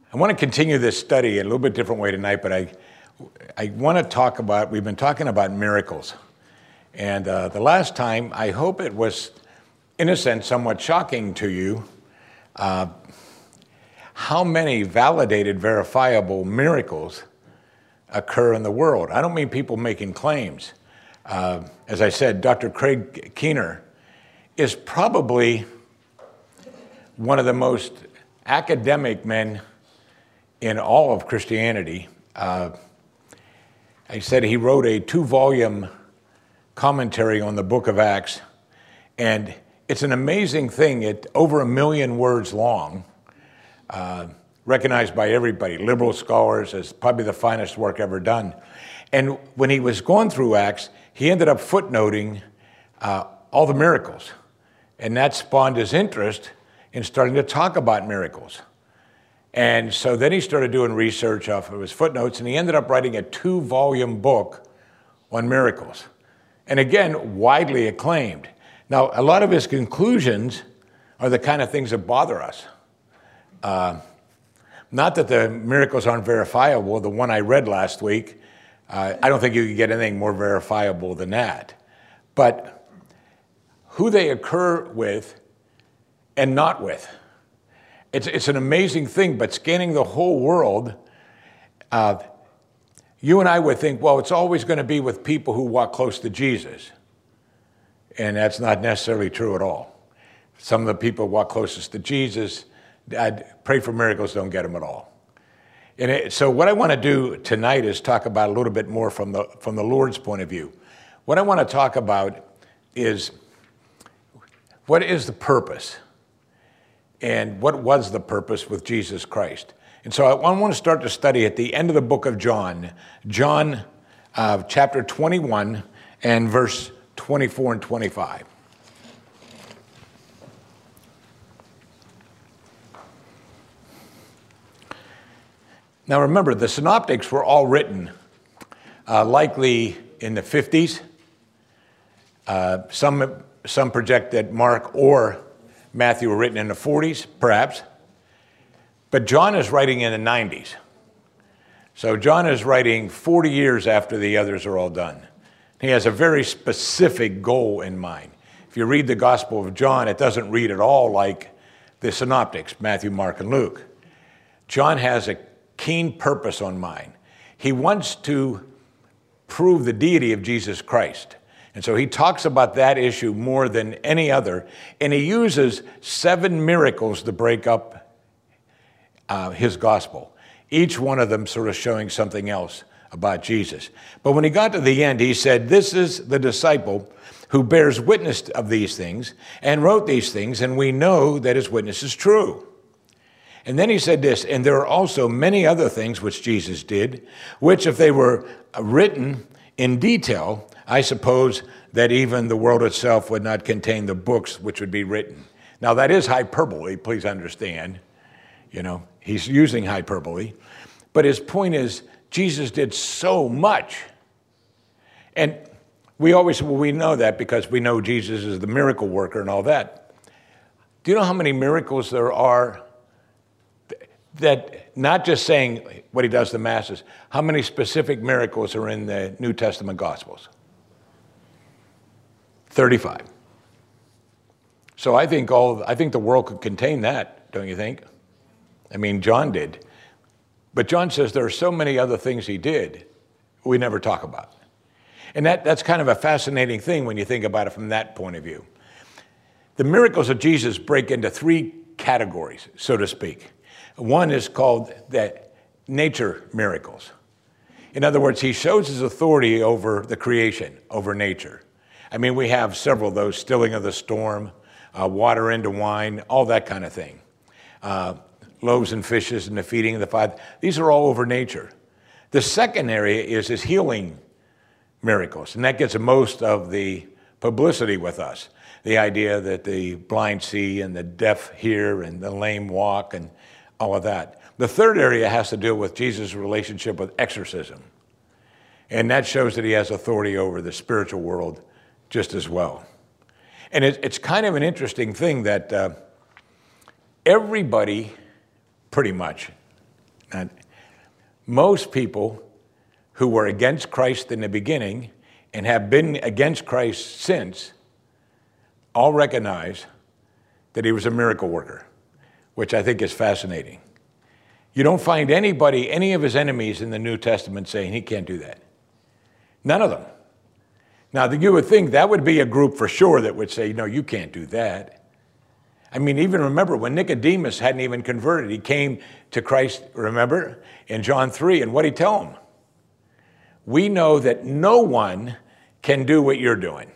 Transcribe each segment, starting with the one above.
I want to continue this study in a little bit different way tonight, but I want to talk about, we've been talking about miracles. And the last time, I hope it was, in a sense, somewhat shocking to you how many validated, verifiable miracles occur in the world. I don't mean people making claims. As I said, Dr. Craig Keener is probably one of the most academic men in all of Christianity. I said he wrote a 2-volume commentary on the book of Acts, and it's an amazing thing. It's over 1 million words long, recognized by everybody, liberal scholars, as probably the finest work ever done. And when he was going through Acts, he ended up footnoting all the miracles, and that spawned his interest in starting to talk about miracles. And so then he started doing research off of his footnotes, and he ended up writing a 2-volume book on miracles. And again, widely acclaimed. Now, a lot of his conclusions are the kind of things that bother us. Not that the miracles aren't verifiable. The one I read last week, I don't think you could get anything more verifiable than that. But who they occur with and not with. It's an amazing thing, but scanning the whole world, you and I would think, well, it's always going to be with people who walk close to Jesus. And that's not necessarily true at all. Some of the people who walk closest to Jesus, I'd pray for miracles, don't get them at all. And so what I want to do tonight is talk about a little bit more from the Lord's point of view. What I want to talk about is, what is the purpose? And what was the purpose with Jesus Christ? And so I want to start to study at the end of the book of John, chapter 21 and verse 24 and 25. Now remember, the synoptics were all written likely in the 50s. Some project that Mark or Matthew were written in the 40s, perhaps. But John is writing in the 90s. So John is writing 40 years after the others are all done. He has a very specific goal in mind. If you read the Gospel of John, it doesn't read at all like the synoptics, Matthew, Mark, and Luke. John has a keen purpose on mind. He wants to prove the deity of Jesus Christ. And so he talks about that issue more than any other, and he uses 7 miracles to break up his gospel, each one of them sort of showing something else about Jesus. But when he got to the end, he said, "This is the disciple who bears witness of these things and wrote these things, and we know that his witness is true." And then he said this, "And there are also many other things which Jesus did, which if they were written in detail, I suppose that even the world itself would not contain the books which would be written." Now that is hyperbole, please understand. You know, he's using hyperbole. But his point is, Jesus did so much. And we know that because we know Jesus is the miracle worker and all that. Do you know how many miracles there are that, not just saying what he does to the masses, how many specific miracles are in the New Testament Gospels? 35. So I think the world could contain that, don't you think? I mean, John did. But John says there are so many other things he did we never talk about. And that's kind of a fascinating thing when you think about it from that point of view. The miracles of Jesus break into 3 categories, so to speak. One is called that nature miracles. In other words, he shows his authority over the creation, over nature. I mean, we have several of those, stilling of the storm, water into wine, all that kind of thing. Loaves and fishes and the feeding of the 5. These are all over nature. The second area is his healing miracles, and that gets most of the publicity with us. The idea that the blind see and the deaf hear and the lame walk and all of that. The third area has to do with Jesus' relationship with exorcism. And that shows that he has authority over the spiritual world just as well. And it's kind of an interesting thing that everybody, pretty much, Now, most people who were against Christ in the beginning and have been against Christ since all recognize that he was a miracle worker, which I think is fascinating. You don't find anybody, any of his enemies in the New Testament saying he can't do that. None of them. Now, you would think that would be a group for sure that would say, no, you can't do that. I mean, even remember when Nicodemus hadn't even converted, he came to Christ, remember, in John 3, and what did he tell him? We know that no one can do what you're doing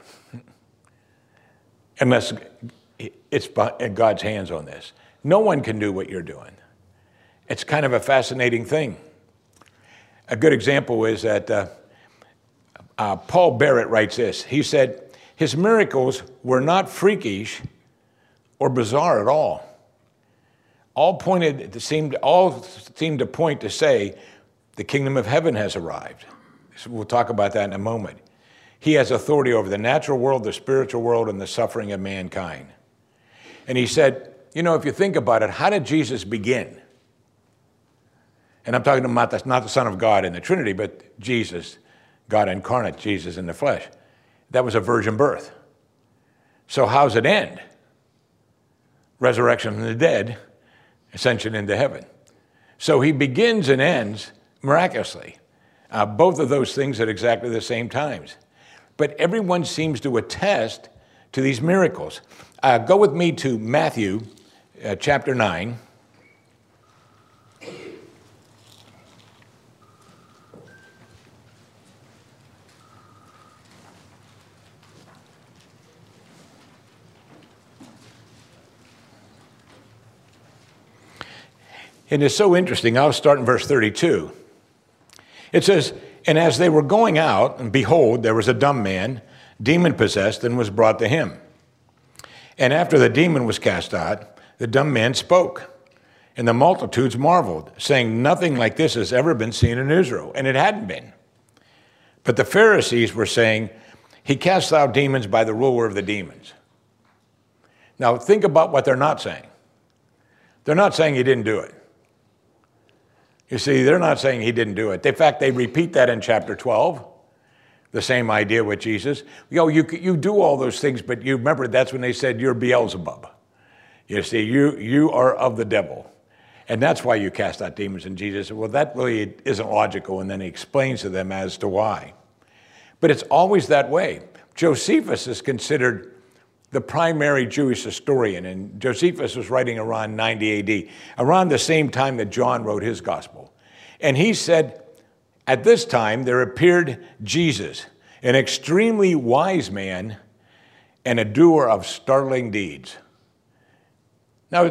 unless it's God's hands on this. No one can do what you're doing. It's kind of a fascinating thing. A good example is that Paul Barrett writes this. He said, his miracles were not freakish or bizarre at all. All seemed to point to say the kingdom of heaven has arrived. So we'll talk about that in a moment. He has authority over the natural world, the spiritual world, and the suffering of mankind. And he said, you know, if you think about it, how did Jesus begin? And I'm talking about not the Son of God in the Trinity, but Jesus, God incarnate, Jesus in the flesh. That was a virgin birth. So how's it end? Resurrection from the dead, ascension into heaven. So he begins and ends miraculously. Both of those things at exactly the same times. But everyone seems to attest to these miracles. Go with me to Matthew chapter 9. And it's so interesting. I'll start in verse 32. It says, and as they were going out, and behold, there was a dumb man, demon-possessed, and was brought to him. And after the demon was cast out, the dumb man spoke. And the multitudes marveled, saying, nothing like this has ever been seen in Israel. And it hadn't been. But the Pharisees were saying, he casts out demons by the ruler of the demons. Now think about what they're not saying. They're not saying he didn't do it. You see, they're not saying he didn't do it. In fact, they repeat that in chapter 12, the same idea with Jesus. You do all those things, but you remember that's when they said, you're Beelzebub. You see, you are of the devil. And that's why you cast out demons. And Jesus said, well, that really isn't logical. And then he explains to them as to why. But it's always that way. Josephus is considered the primary Jewish historian, and Josephus was writing around 90 AD, around the same time that John wrote his gospel. And he said, at this time there appeared Jesus, an extremely wise man and a doer of startling deeds. Now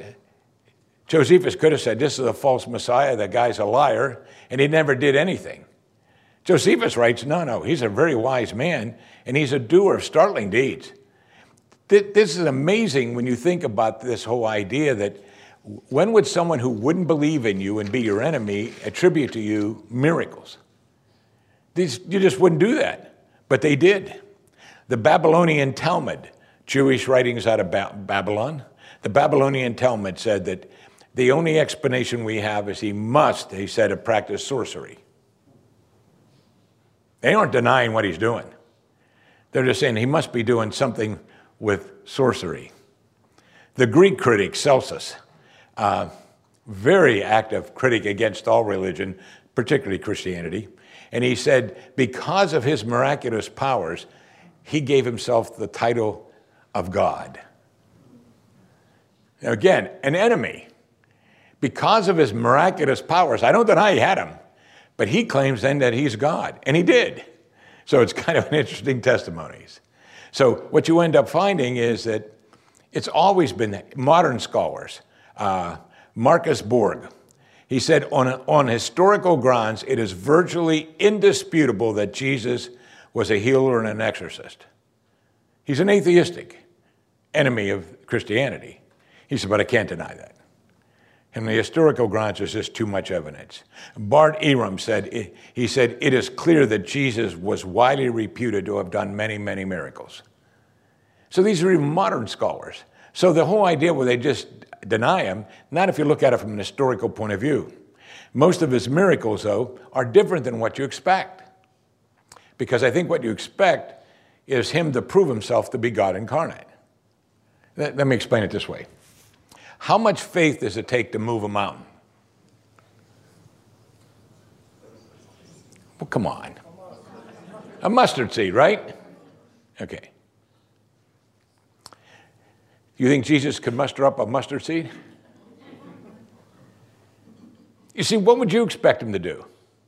Josephus could have said, this is a false Messiah, that guy's a liar, and he never did anything. Josephus writes, no, he's a very wise man, and he's a doer of startling deeds. This is amazing when you think about this whole idea that when would someone who wouldn't believe in you and be your enemy attribute to you miracles? You just wouldn't do that, but they did. The Babylonian Talmud, Jewish writings out of Babylon, the Babylonian Talmud said that the only explanation we have is he said, have practiced sorcery. They aren't denying what he's doing. They're just saying he must be doing something with sorcery. The Greek critic Celsus, very active critic against all religion, particularly Christianity, and he said because of his miraculous powers, he gave himself the title of God. Now again, an enemy. Because of his miraculous powers, I don't deny he had them, but he claims then that he's God, and he did. So it's kind of an interesting testimony. So what you end up finding is that it's always been modern scholars. Marcus Borg, he said, on historical grounds, it is virtually indisputable that Jesus was a healer and an exorcist. He's an atheistic enemy of Christianity. He said, but I can't deny that. And the historical grounds, there's just too much evidence. Bart Eram said, it is clear that Jesus was widely reputed to have done many, many miracles. So these are even modern scholars. So the whole idea where they just deny him, not if you look at it from an historical point of view. Most of his miracles, though, are different than what you expect. Because I think what you expect is him to prove himself to be God incarnate. Let me explain it this way. How much faith does it take to move a mountain? Well, come on. A mustard seed, right? Okay. You think Jesus could muster up a mustard seed? You see, what would you expect him to do?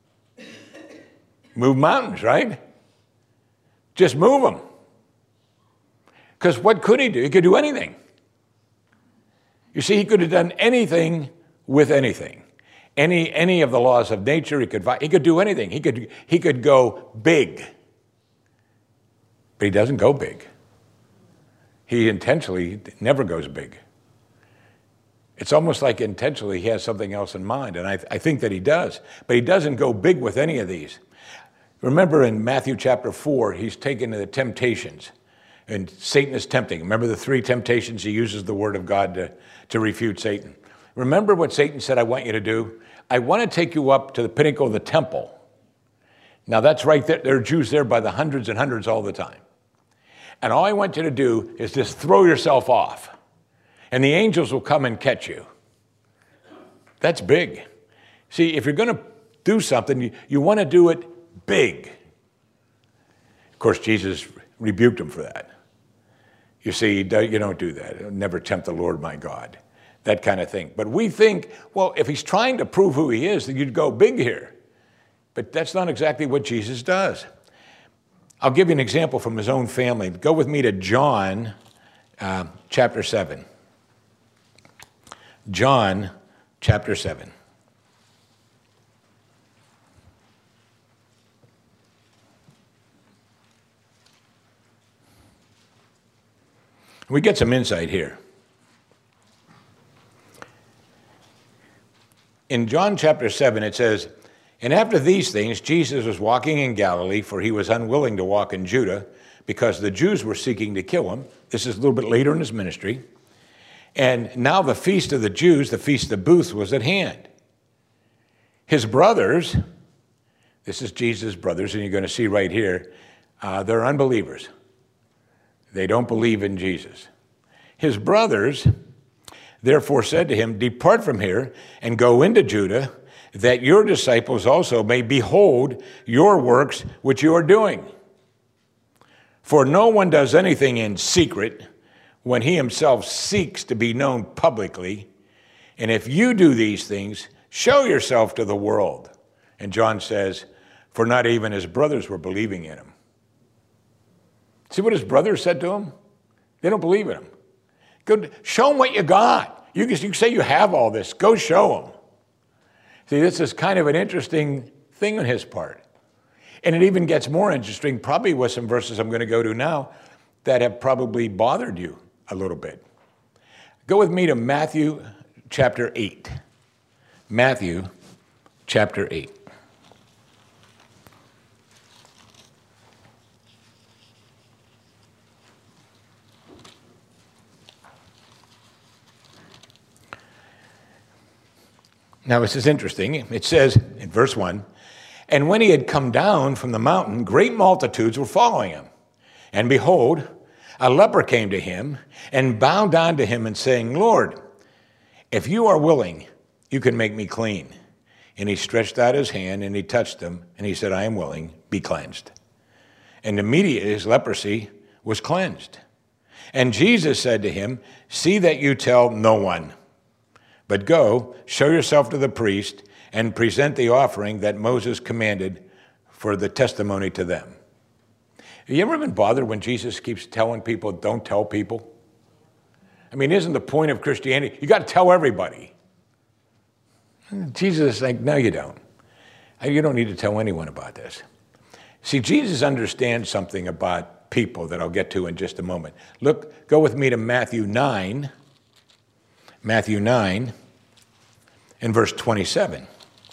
Move mountains, right? Just move them. Because what could he do? He could do anything. You see, he could have done anything with anything. Any of the laws of nature, he could do anything. He could go big. But he doesn't go big. He intentionally never goes big. It's almost like intentionally he has something else in mind, and I think that he does. But he doesn't go big with any of these. Remember in Matthew chapter 4, he's taken to the temptations, and Satan is tempting. Remember the 3 temptations? He uses the word of God to refute Satan. Remember what Satan said, I want you to do? I want to take you up to the pinnacle of the temple. Now that's right there. There are Jews there by the hundreds and hundreds all the time. And all I want you to do is just throw yourself off. And the angels will come and catch you. That's big. See, if you're going to do something, you want to do it big. Of course, Jesus rebuked him for that. You see, you don't do that. Never tempt the Lord my God. That kind of thing. But we think, well, if he's trying to prove who he is, then you'd go big here. But that's not exactly what Jesus does. I'll give you an example from his own family. Go with me to John chapter 7. John chapter 7. We get some insight here. In John chapter 7, it says, and after these things, Jesus was walking in Galilee, for he was unwilling to walk in Judah, because the Jews were seeking to kill him. This is a little bit later in his ministry. And now the feast of the Jews, the feast of booths, was at hand. His brothers, this is Jesus' brothers, and you're going to see right here, they're unbelievers. They don't believe in Jesus. His brothers therefore said to him, depart from here and go into Judah, that your disciples also may behold your works which you are doing. For no one does anything in secret when he himself seeks to be known publicly. And if you do these things, show yourself to the world. And John says, for not even his brothers were believing in him. See what his brothers said to him? They don't believe in him. Go show them what you got. You say you have all this. Go show them. See, this is kind of an interesting thing on his part. And it even gets more interesting, probably with some verses I'm going to go to now that have probably bothered you a little bit. Go with me to Matthew chapter 8. Matthew chapter 8. Now, this is interesting. It says in verse 1, and when he had come down from the mountain, great multitudes were following him. And behold, a leper came to him and bowed down to him and saying, Lord, if you are willing, you can make me clean. And he stretched out his hand and he touched him and he said, I am willing, be cleansed. And immediately his leprosy was cleansed. And Jesus said to him, see that you tell no one. But go, show yourself to the priest, and present the offering that Moses commanded for the testimony to them. Have you ever been bothered when Jesus keeps telling people, don't tell people? I mean, isn't the point of Christianity, you got to tell everybody. Jesus is like, no, you don't. You don't need to tell anyone about this. See, Jesus understands something about people that I'll get to in just a moment. Go with me to Matthew 9. Matthew 9 and verse 27.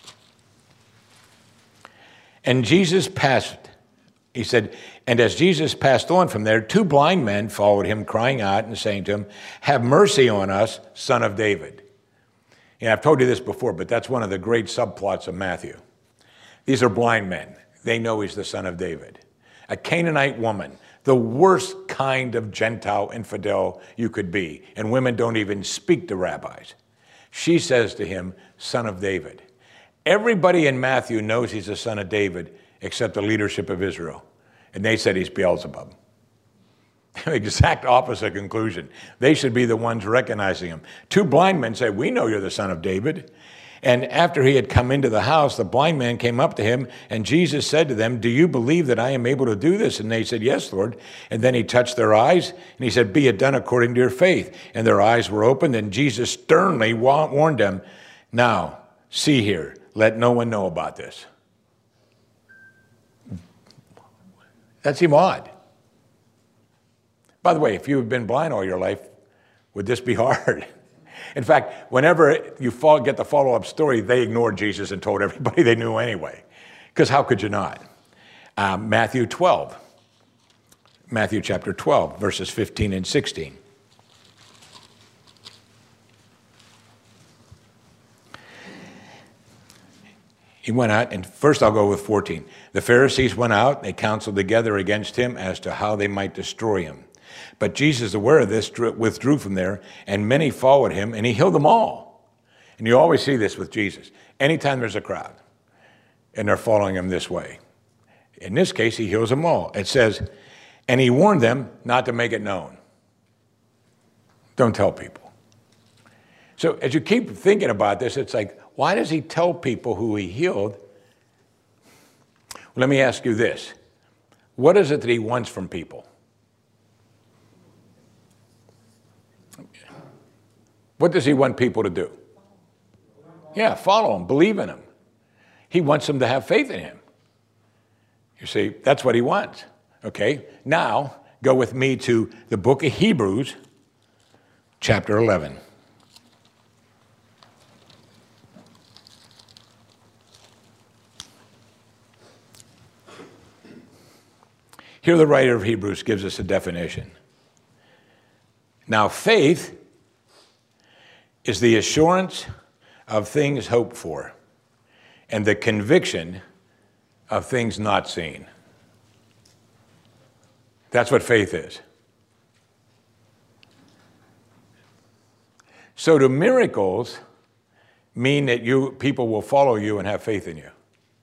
And Jesus passed, he said, and as Jesus passed on from there, 2 blind men followed him, crying out and saying to him, have mercy on us, Son of David. And I've told you this before, but that's one of the great subplots of Matthew. These are blind men. They know he's the son of David. A Canaanite woman, the worst kind of Gentile infidel you could be. And women don't even speak to rabbis. She says to him, son of David. Everybody in Matthew knows he's the son of David except the leadership of Israel. And they said he's Beelzebub. Exact opposite conclusion. They should be the ones recognizing him. Two blind men say, we know you're the son of David. And after he had come into the house, the blind man came up to him, and Jesus said to them, do you believe that I am able to do this? And they said, yes, Lord. And then he touched their eyes, and he said, be it done according to your faith. And their eyes were opened, and Jesus sternly warned them, now, see here, let no one know about this. That seemed odd. By the way, if you have been blind all your life, would this be hard? In fact, whenever you get the follow-up story, they ignored Jesus and told everybody they knew anyway. Because how could you not? Matthew chapter 12, verses 15 and 16. He went out, and first I'll go with 14. The Pharisees went out, they counseled together against him as to how they might destroy him. But Jesus, aware of this, withdrew from there, and many followed him, and he healed them all. And you always see this with Jesus. Anytime there's a crowd, and they're following him this way. In this case, he heals them all. It says, and he warned them not to make it known. Don't tell people. So as you keep thinking about this, it's like, why does he tell people who he healed? Well, let me ask you this. What is it that he wants from people? What does he want people to do? Yeah, follow him, believe in him. He wants them to have faith in him. You see, that's what he wants. Okay, now go with me to the book of Hebrews, chapter 11. Here the writer of Hebrews gives us a definition. Now, faith is the assurance of things hoped for and the conviction of things not seen. That's what faith is. So do miracles mean that people will follow you and have faith in you?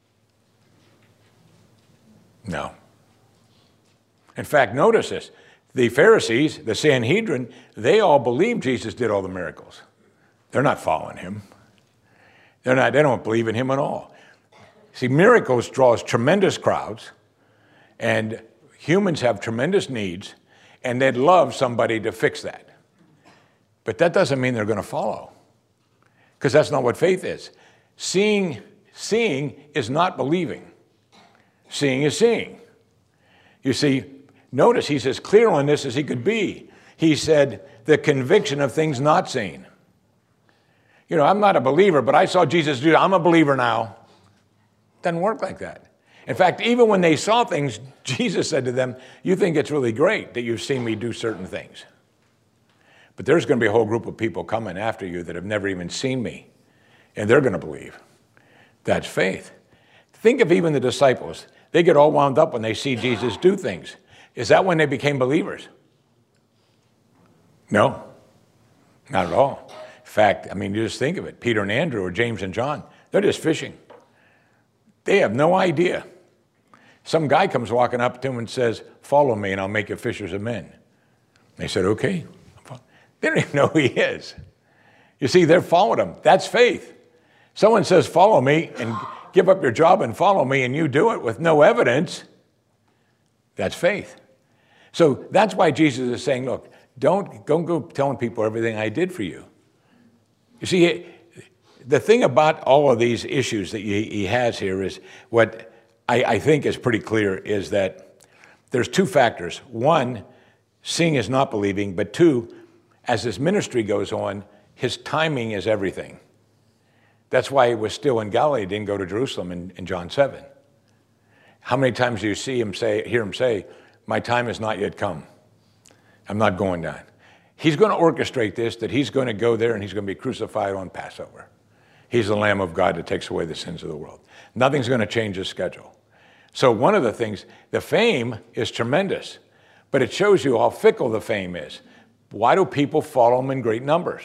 No. In fact, notice this. The Pharisees, the Sanhedrin, they all believed Jesus did all the miracles. They're not following him. They don't believe in him at all. See, miracles draws tremendous crowds, and humans have tremendous needs, and they'd love somebody to fix that. But that doesn't mean they're going to follow, because that's not what faith is. Seeing is not believing. Seeing is seeing. You see, notice he's as clear on this as he could be. He said, the conviction of things not seen. You know, I'm not a believer, but I saw Jesus do it. I'm a believer now. Doesn't work like that. In fact, even when they saw things, Jesus said to them, you think it's really great that you've seen me do certain things. But there's going to be a whole group of people coming after you that have never even seen me, and they're going to believe. That's faith. Think of even the disciples. They get all wound up when they see Jesus do things. Is that when they became believers? No, not at all. In fact, I mean, you just think of it. Peter and Andrew or James and John, they're just fishing. They have no idea. Some guy comes walking up to them and says, follow me and I'll make you fishers of men. They said, okay. They don't even know who he is. You see, they're following him. That's faith. Someone says, follow me and give up your job and follow me, and you do it with no evidence. That's faith. So that's why Jesus is saying, look, don't go telling people everything I did for you. You see, the thing about all of these issues that he has here is what I think is pretty clear is that there's two factors. One, seeing is not believing, but two, as his ministry goes on, his timing is everything. That's why he was still in Galilee, didn't go to Jerusalem in John 7. How many times do you hear him say, my time has not yet come. I'm not going down. He's going to orchestrate this, that he's going to go there and he's going to be crucified on Passover. He's the Lamb of God that takes away the sins of the world. Nothing's going to change his schedule. So one of the things, the fame is tremendous, but it shows you how fickle the fame is. Why do people follow him in great numbers?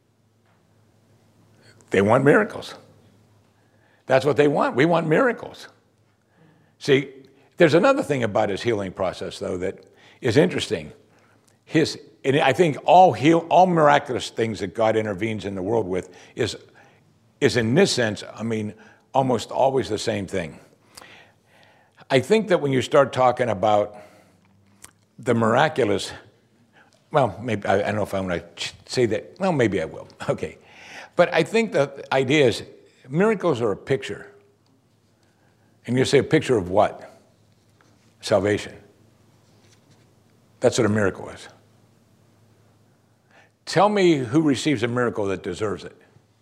They want miracles. That's what they want. We want miracles. See, there's another thing about his healing process, though, that is interesting. And I think all miraculous things that God intervenes in the world with is in this sense, I mean, almost always the same thing. I think that when you start talking about the miraculous, well, maybe, I don't know if I want to say that, well, maybe I will, okay. But I think the idea is miracles are a picture. And you say a picture of what? Salvation. That's what a miracle is. Tell me who receives a miracle that deserves it.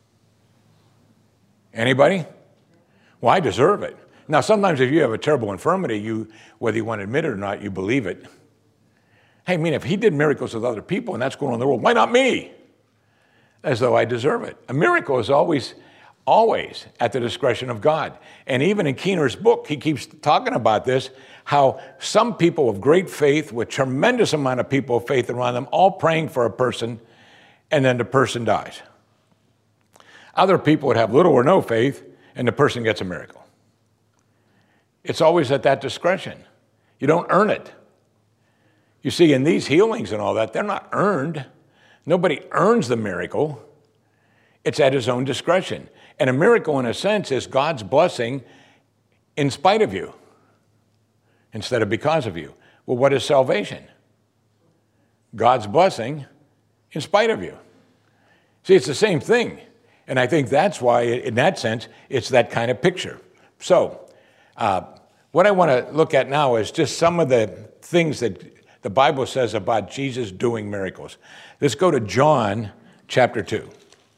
Anybody? Well, I deserve it. Now, sometimes if you have a terrible infirmity, whether you want to admit it or not, you believe it. Hey, I mean, if he did miracles with other people and that's going on in the world, why not me? As though I deserve it. A miracle is always at the discretion of God. And even in Keener's book, he keeps talking about this, how some people of great faith, with tremendous amount of people of faith around them, all praying for a person, and then the person dies. Other people would have little or no faith, and the person gets a miracle. It's always at that discretion. You don't earn it. You see, in these healings and all that, they're not earned. Nobody earns the miracle. It's at his own discretion. And a miracle, in a sense, is God's blessing in spite of you, instead of because of you. Well, what is salvation? God's blessing in spite of you. See, it's the same thing. And I think that's why, in that sense, it's that kind of picture. So, what I want to look at now is just some of the things that the Bible says about Jesus doing miracles. Let's go to John chapter 2.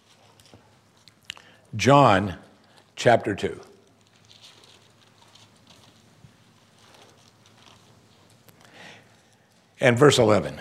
John chapter 2. And verse 11.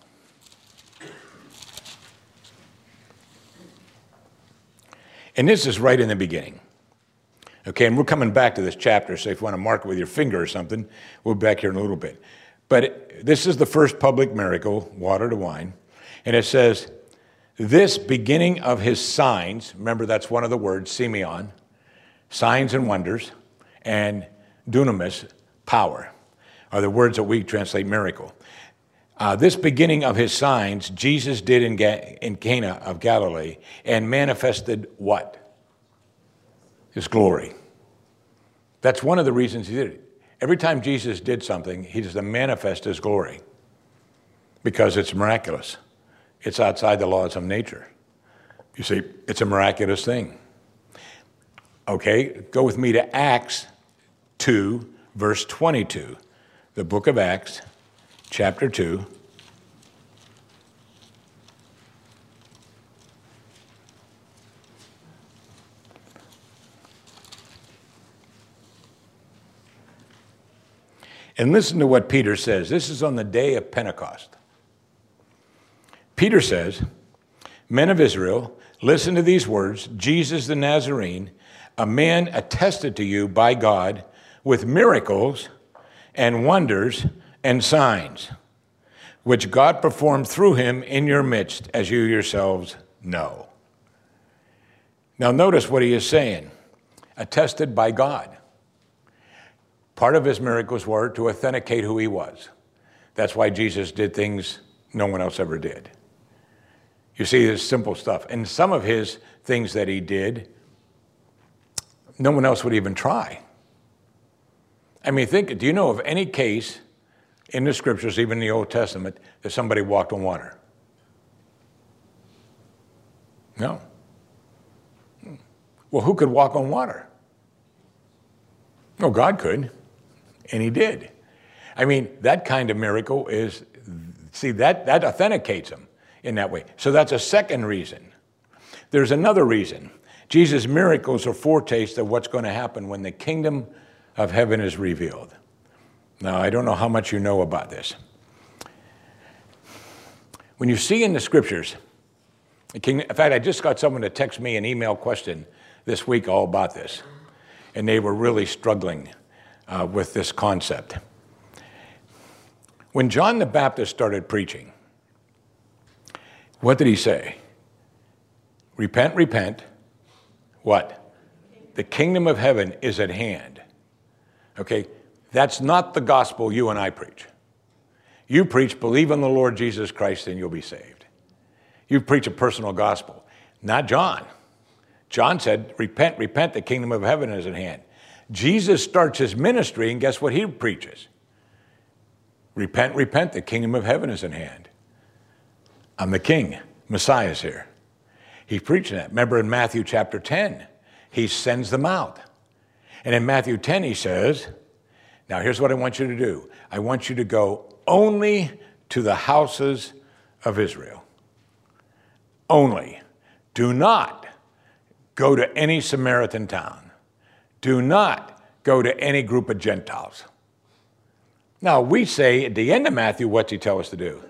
And this is right in the beginning. Okay, and we're coming back to this chapter, so if you want to mark it with your finger or something, we'll be back here in a little bit. But this is the first public miracle, water to wine. And it says, this beginning of his signs, remember that's one of the words, Simeon, signs and wonders, and dunamis, power, are the words that we translate miracle. This beginning of his signs, Jesus did in Cana of Galilee and manifested what? His glory. That's one of the reasons he did it. Every time Jesus did something, he does to manifest his glory because it's miraculous. It's outside the laws of nature. You see, it's a miraculous thing. Okay, go with me to Acts 2, verse 22. The book of Acts, chapter 2. And listen to what Peter says. This is on the day of Pentecost. Peter says, men of Israel, listen to these words. Jesus the Nazarene, a man attested to you by God with miracles and wonders and signs, which God performed through him in your midst, as you yourselves know. Now notice what he is saying. Attested by God. Part of his miracles were to authenticate who he was. That's why Jesus did things no one else ever did. You see, this simple stuff. And some of his things that he did, no one else would even try. I mean, do you know of any case in the scriptures, even in the Old Testament, that somebody walked on water? No. Well, who could walk on water? Oh, God could. And he did. I mean, that kind of miracle is, see, that authenticates him in that way. So that's a second reason. There's another reason. Jesus' miracles are foretastes of what's going to happen when the kingdom of heaven is revealed. Now, I don't know how much you know about this. When you see in the scriptures, in fact, I just got someone to text me an email question this week all about this, and they were really struggling with this concept. When John the Baptist started preaching, what did he say? Repent, repent. What? The kingdom of heaven is at hand. Okay, that's not the gospel you and I preach. You preach, believe in the Lord Jesus Christ and you'll be saved. You preach a personal gospel, not John. John said, repent, repent, the kingdom of heaven is at hand. Jesus starts his ministry, and guess what he preaches? Repent, repent, the kingdom of heaven is at hand. I'm the king. Messiah's here. He's preaching that. Remember in Matthew chapter 10, he sends them out. And in Matthew 10, he says, now here's what I want you to do. I want you to go only to the houses of Israel. Only. Do not go to any Samaritan town. Do not go to any group of Gentiles. Now, we say at the end of Matthew, what's he tell us to do?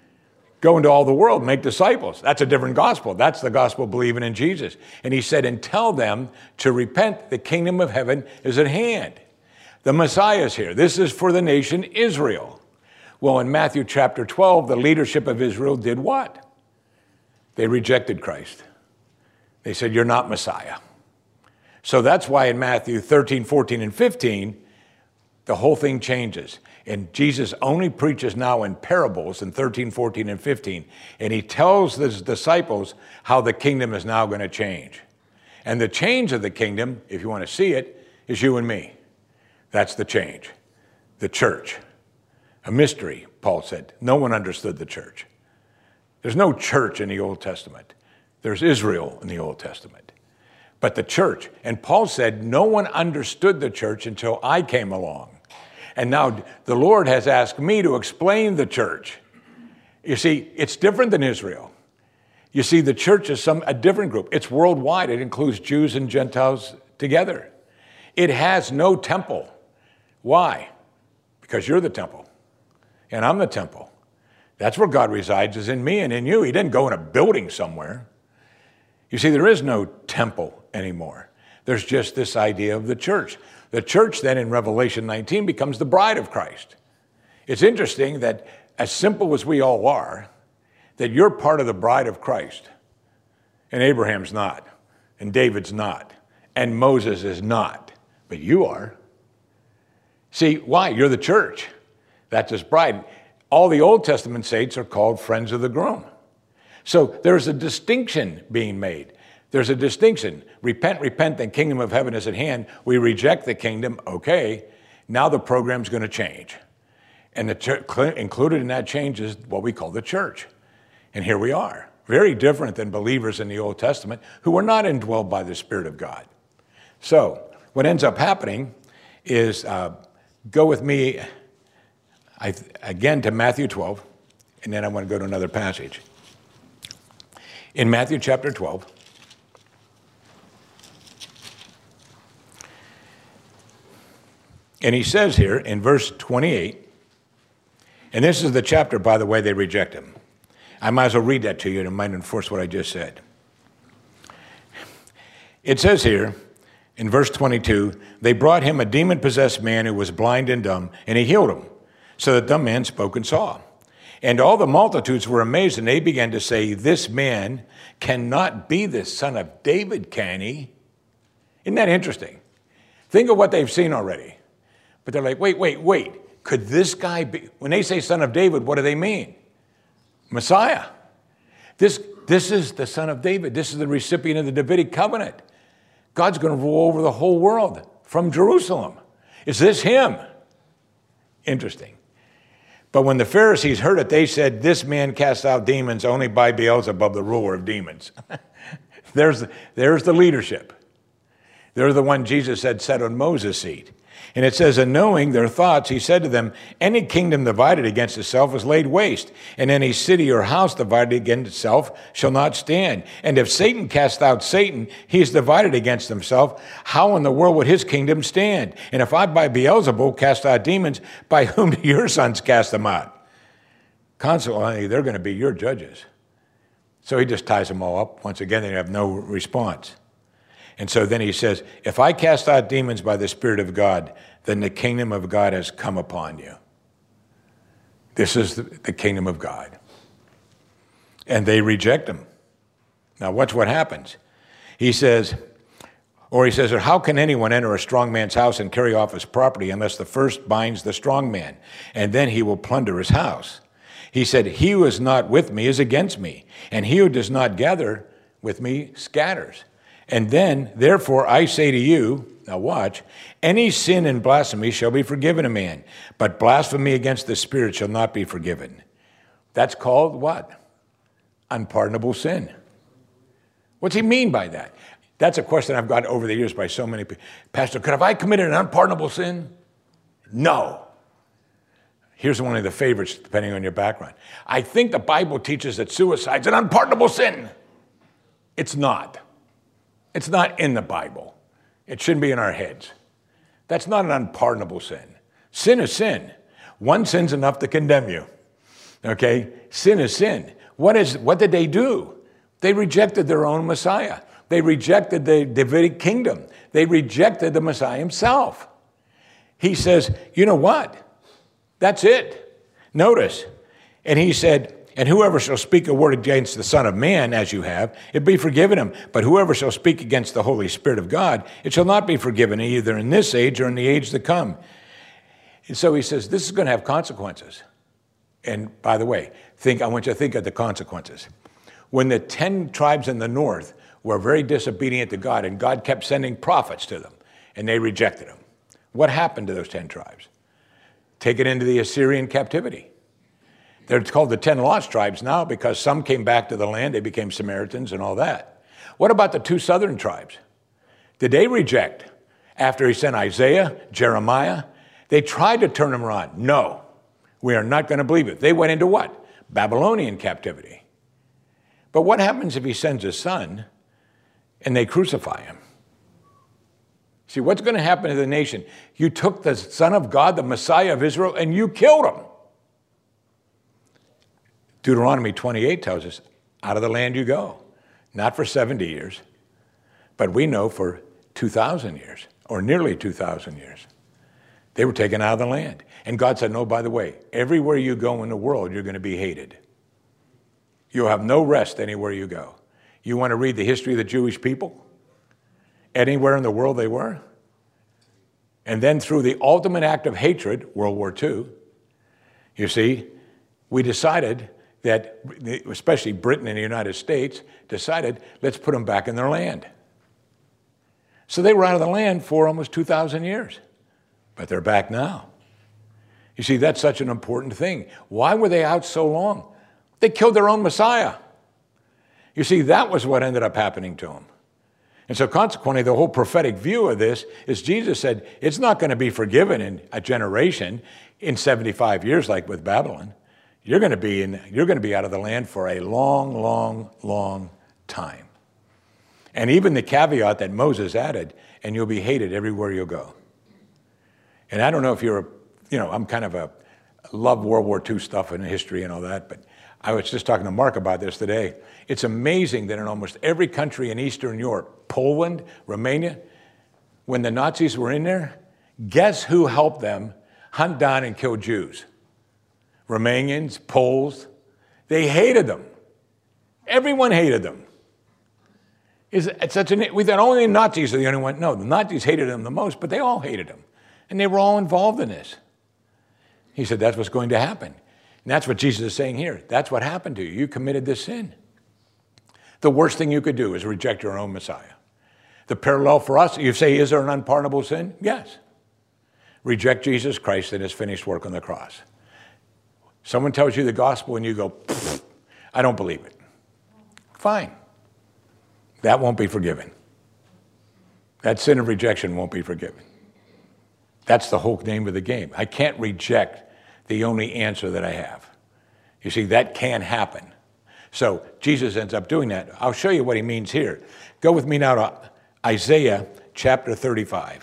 Go into all the world, make disciples. That's a different gospel. That's the gospel believing in Jesus. And he said, and tell them to repent, the kingdom of heaven is at hand. The Messiah is here. This is for the nation Israel. Well, in Matthew chapter 12, the leadership of Israel did what? They rejected Christ. They said, you're not Messiah. So that's why in Matthew 13, 14, and 15, the whole thing changes. And Jesus only preaches now in parables in 13, 14, and 15. And he tells his disciples how the kingdom is now going to change. And the change of the kingdom, if you want to see it, is you and me. That's the change. The church. A mystery, Paul said. No one understood the church. There's no church in the Old Testament. There's Israel in the Old Testament. But the church, and Paul said, no one understood the church until I came along. And now the Lord has asked me to explain the church. You see, it's different than Israel. You see, the church is a different group. It's worldwide. It includes Jews and Gentiles together. It has no temple. Why? Because you're the temple, and I'm the temple. That's where God resides, is in me and in you. He didn't go in a building somewhere. You see, there is no temple anymore. There's just this idea of the church. The church then in Revelation 19 becomes the bride of Christ. It's interesting that as simple as we all are, that you're part of the bride of Christ. And Abraham's not, and David's not, and Moses is not, but you are. See, why? You're the church. That's his bride. All the Old Testament saints are called friends of the groom. So there's a distinction being made. There's a distinction. Repent, repent, the kingdom of heaven is at hand. We reject the kingdom. Okay, now the program's going to change. And included in that change is what we call the church. And here we are. Very different than believers in the Old Testament who were not indwelled by the Spirit of God. So what ends up happening is, go with me again to Matthew 12, and then I want to go to another passage. In Matthew chapter 12, and he says here in verse 28, and this is the chapter, by the way, they reject him. I might as well read that to you, and it might enforce what I just said. It says here, in verse 22, they brought him a demon-possessed man who was blind and dumb, and he healed him, so that the dumb man spoke and saw. And all the multitudes were amazed, and they began to say, this man cannot be the son of David, can he? Isn't that interesting? Think of what they've seen already. But they're like, wait. Could this guy be? When they say son of David, what do they mean? Messiah. This is the son of David. This is the recipient of the Davidic covenant. God's going to rule over the whole world from Jerusalem. Is this him? Interesting. But when the Pharisees heard it, they said, this man casts out demons only by Beelzebub, the ruler of demons. There's the leadership. They're the one Jesus said sat on Moses' seat. And it says, and knowing their thoughts, he said to them, any kingdom divided against itself is laid waste, and any city or house divided against itself shall not stand. And if Satan cast out Satan, he is divided against himself. How in the world would his kingdom stand? And if I by Beelzebub cast out demons, by whom do your sons cast them out? Consequently, they're going to be your judges. So he just ties them all up. Once again, they have no response. And so then he says, if I cast out demons by the Spirit of God, then the kingdom of God has come upon you. This is the kingdom of God. And they reject him. Now watch what happens. He says, or how can anyone enter a strong man's house and carry off his property unless the first binds the strong man, and then he will plunder his house? He said, he who is not with me is against me, and he who does not gather with me scatters. And then, therefore, I say to you, now watch, any sin and blasphemy shall be forgiven a man, but blasphemy against the Spirit shall not be forgiven. That's called what? Unpardonable sin. What's he mean by that? That's a question I've got over the years by so many people. Pastor, have I committed an unpardonable sin? No. Here's one of the favorites, depending on your background. I think the Bible teaches that suicide's an unpardonable sin. It's not. It's not in the Bible. It shouldn't be in our heads. That's not an unpardonable sin. Sin is sin. One sin's enough to condemn you. Okay? Sin is sin. What did they do? They rejected their own Messiah. They rejected the Davidic kingdom. They rejected the Messiah himself. He says, you know what? That's it. Notice. And he said, and whoever shall speak a word against the Son of Man, as you have, it be forgiven him. But whoever shall speak against the Holy Spirit of God, it shall not be forgiven, either in this age or in the age to come. And so he says, this is going to have consequences. And by the way, I want you to think of the consequences. When the 10 tribes in the north were very disobedient to God, and God kept sending prophets to them, and they rejected them, what happened to those 10 tribes? Taken into the Assyrian captivity. They're called the 10 lost tribes now because some came back to the land. They became Samaritans and all that. What about the 2 southern tribes? Did they reject after he sent Isaiah, Jeremiah? They tried to turn them around. No, we are not going to believe it. They went into what? Babylonian captivity. But what happens if he sends his son and they crucify him? See, what's going to happen to the nation? You took the Son of God, the Messiah of Israel, and you killed him. Deuteronomy 28 tells us, out of the land you go. Not for 70 years, but we know for 2,000 years, or nearly 2,000 years. They were taken out of the land. And God said, no, by the way, everywhere you go in the world, you're going to be hated. You'll have no rest anywhere you go. You want to read the history of the Jewish people? Anywhere in the world they were. And then through the ultimate act of hatred, World War II, you see, we decided that, especially Britain and the United States, decided, let's put them back in their land. So they were out of the land for almost 2,000 years. But they're back now. You see, that's such an important thing. Why were they out so long? They killed their own Messiah. You see, that was what ended up happening to them. And so consequently, the whole prophetic view of this is Jesus said, it's not going to be forgiven in a generation, in 75 years like with Babylon. You're going to be out of the land for a long, long, long time. And even the caveat that Moses added, and you'll be hated everywhere you go. And I don't know if I'm kind of love World War II stuff and history and all that, but I was just talking to Mark about this today. It's amazing that in almost every country in Eastern Europe, Poland, Romania, when the Nazis were in there, guess who helped them hunt down and kill Jews? Romanians, Poles. They hated them. Everyone hated them. We thought only the Nazis are the only one. No, the Nazis hated them the most, but they all hated them. And they were all involved in this. He said, that's what's going to happen. And that's what Jesus is saying here. That's what happened to you. You committed this sin. The worst thing you could do is reject your own Messiah. The parallel for us, you say, is there an unpardonable sin? Yes. Reject Jesus Christ and his finished work on the cross. Someone tells you the gospel and you go, I don't believe it. Fine. That won't be forgiven. That sin of rejection won't be forgiven. That's the whole name of the game. I can't reject the only answer that I have. You see, that can happen. So Jesus ends up doing that. I'll show you what he means here. Go with me now to Isaiah chapter 35.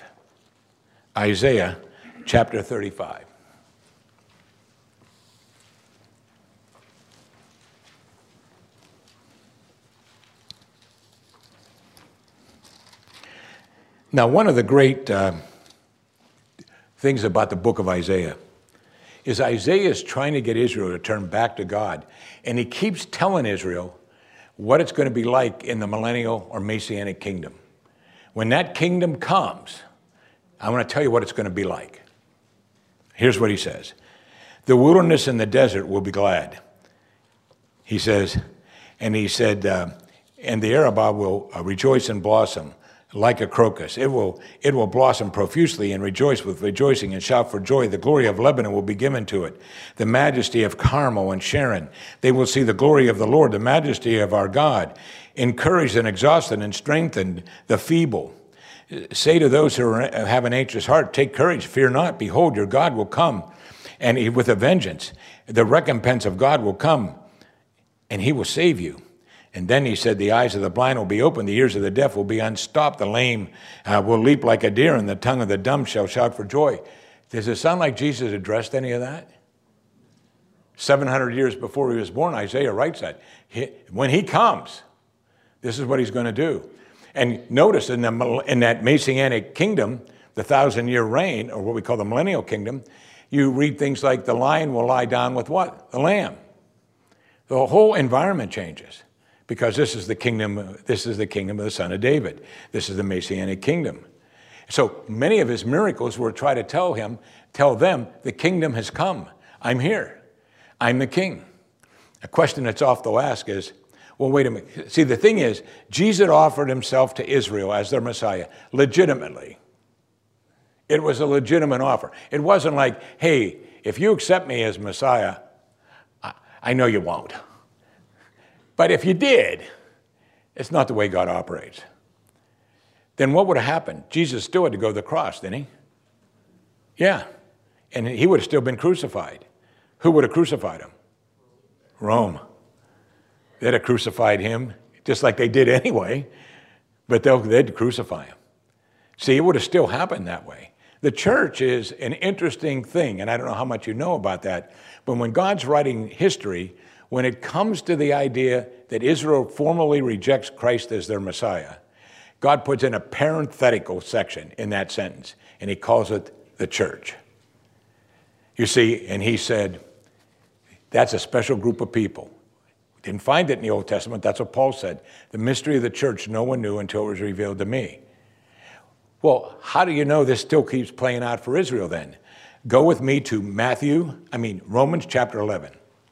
Isaiah chapter 35. Now, one of the great things about the book of Isaiah is Isaiah is trying to get Israel to turn back to God. And he keeps telling Israel what it's going to be like in the millennial or messianic kingdom. When that kingdom comes, I want to tell you what it's going to be like. Here's what he says. The wilderness and the desert will be glad. He says, and he said, and the Arabah will rejoice and blossom like a crocus. It will blossom profusely and rejoice with rejoicing and shout for joy. The glory of Lebanon will be given to it, the majesty of Carmel and Sharon. They will see the glory of the Lord, the majesty of our God. Encourage and exhausted and strengthened the feeble. Say to those who have an anxious heart, take courage, fear not. Behold, your God will come, and with a vengeance. The recompense of God will come, and he will save you. And then he said, the eyes of the blind will be opened, the ears of the deaf will be unstopped, the lame will leap like a deer, and the tongue of the dumb shall shout for joy. Does it sound like Jesus addressed any of that? 700 years before he was born, Isaiah writes that. When he comes, this is what he's going to do. And notice in that Messianic kingdom, the 1,000-year reign, or what we call the millennial kingdom, you read things like the lion will lie down with what? The lamb. The whole environment changes because this is the kingdom of the Son of David. This is the Messianic kingdom. So many of his miracles were to try to tell them, the kingdom has come. I'm here. I'm the king. A question that's oft they'll ask is, well, wait a minute. See, the thing is, Jesus offered himself to Israel as their Messiah, legitimately. It was a legitimate offer. It wasn't like, hey, if you accept me as Messiah, I know you won't. But if you did, it's not the way God operates. Then what would have happened? Jesus still had to go to the cross, didn't he? Yeah. And he would have still been crucified. Who would have crucified him? Rome. They'd have crucified him, just like they did anyway, but they'd crucify him. See, it would have still happened that way. The church is an interesting thing, and I don't know how much you know about that, but when God's writing history, when it comes to the idea that Israel formally rejects Christ as their Messiah, God puts in a parenthetical section in that sentence, and he calls it the church. You see, and he said, that's a special group of people. Didn't find it in the Old Testament. That's what Paul said. The mystery of the church no one knew until it was revealed to me. Well, how do you know this still keeps playing out for Israel then? Go with me to Romans chapter 11.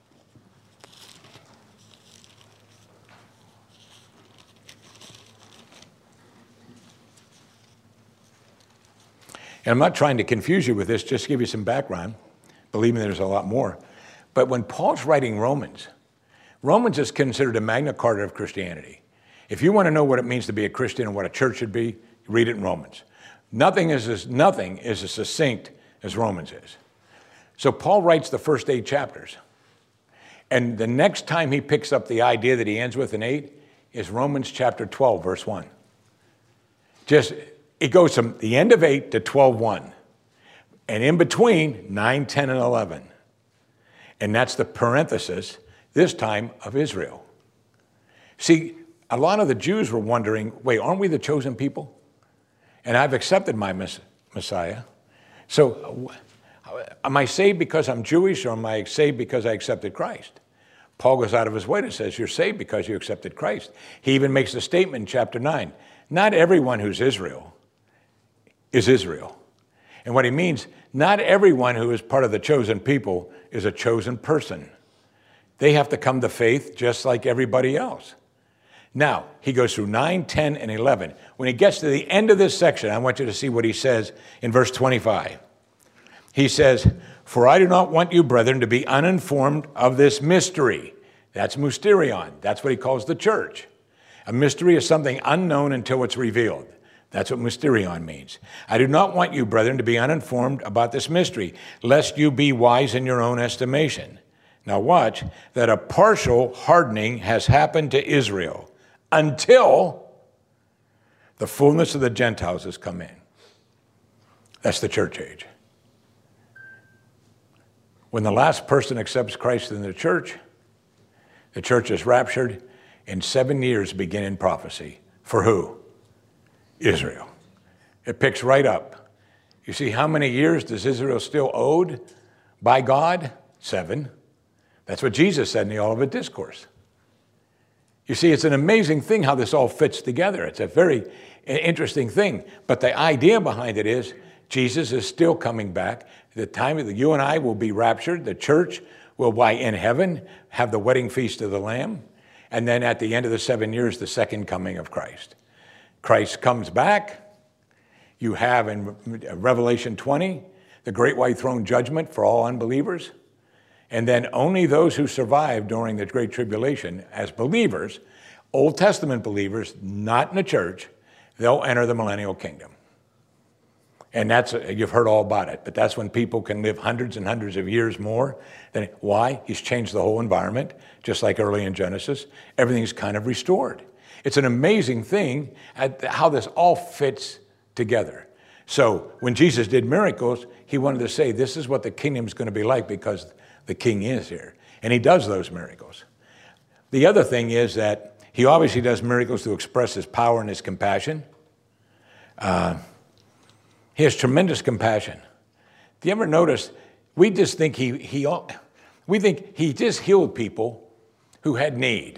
And I'm not trying to confuse you with this, just to give you some background. Believe me, there's a lot more. But when Paul's writing Romans is considered a Magna Carta of Christianity. If you want to know what it means to be a Christian and what a church should be, read it in Romans. Nothing is as succinct as Romans is. So Paul writes the first 8 chapters. And the next time he picks up the idea that he ends with in 8 is Romans chapter 12, verse 1. It goes from the end of 8 to 12:1. And in between, 9, 10, and 11. And that's the parenthesis, this time, of Israel. See, a lot of the Jews were wondering, wait, aren't we the chosen people? And I've accepted my Messiah. So am I saved because I'm Jewish, or am I saved because I accepted Christ? Paul goes out of his way and says, you're saved because you accepted Christ. He even makes a statement in chapter 9. Not everyone who's Israel is Israel. And what he means, not everyone who is part of the chosen people is a chosen person. They have to come to faith just like everybody else. Now, he goes through 9, 10, and 11. When he gets to the end of this section, I want you to see what he says in verse 25. He says, for I do not want you, brethren, to be uninformed of this mystery. That's mysterion. That's what he calls the church. A mystery is something unknown until it's revealed. That's what mysterion means. I do not want you, brethren, to be uninformed about this mystery, lest you be wise in your own estimation. Now watch, that a partial hardening has happened to Israel until the fullness of the Gentiles has come in. That's the church age. When the last person accepts Christ in the church is raptured, and 7 years begin in prophecy. For who? Israel. It picks right up. You see, how many years does Israel still owed by God? 7. That's what Jesus said in the Olivet Discourse. You see, it's an amazing thing how this all fits together. It's a very interesting thing. But the idea behind it is Jesus is still coming back. The time that you and I will be raptured, the church will, in heaven, have the wedding feast of the Lamb. And then at the end of the 7 years, the second coming of Christ. Christ comes back. You have in Revelation 20, the great white throne judgment for all unbelievers. And then only those who survive during the Great Tribulation as believers, Old Testament believers, not in the church, they'll enter the millennial kingdom. And you've heard all about it, but that's when people can live hundreds and hundreds of years more. Why? He's changed the whole environment, just like early in Genesis. Everything's kind of restored. It's an amazing thing how this all fits together. So when Jesus did miracles, he wanted to say, this is what the kingdom's going to be like because the king is here. And he does those miracles. The other thing is that he obviously does miracles to express his power and his compassion. He has tremendous compassion. Do you ever notice, we just think we think he just healed people who had need.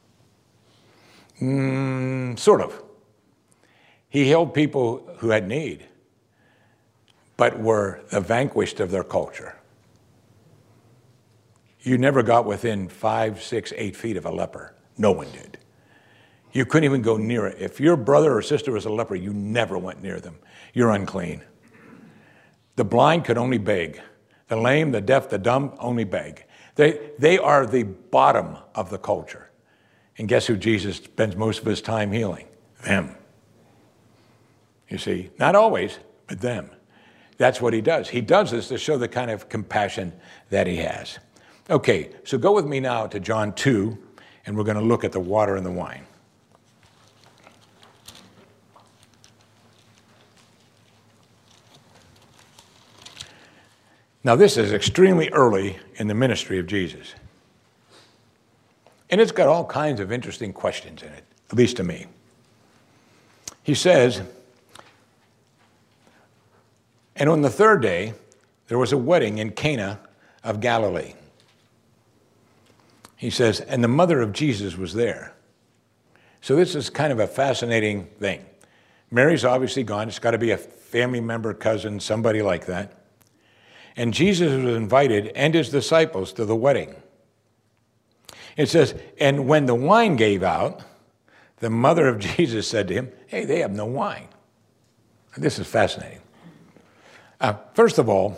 Sort of. He healed people who had need, but were the vanquished of their culture. You never got within 5, 6, 8 feet of a leper. No one did. You couldn't even go near it. If your brother or sister was a leper, you never went near them. You're unclean. The blind could only beg. The lame, the deaf, the dumb only beg. They are the bottom of the culture. And guess who Jesus spends most of his time healing? Them. You see, not always, but them. That's what he does. He does this to show the kind of compassion that he has. Okay, so go with me now to John 2, and we're going to look at the water and the wine. Now, this is extremely early in the ministry of Jesus. And it's got all kinds of interesting questions in it, at least to me. He says, and on the third day, there was a wedding in Cana of Galilee. He says, and the mother of Jesus was there. So this is kind of a fascinating thing. Mary's obviously gone. It's got to be a family member, cousin, somebody like that. And Jesus was invited and his disciples to the wedding. It says, and when the wine gave out, the mother of Jesus said to him, hey, they have no wine. This is fascinating. First of all,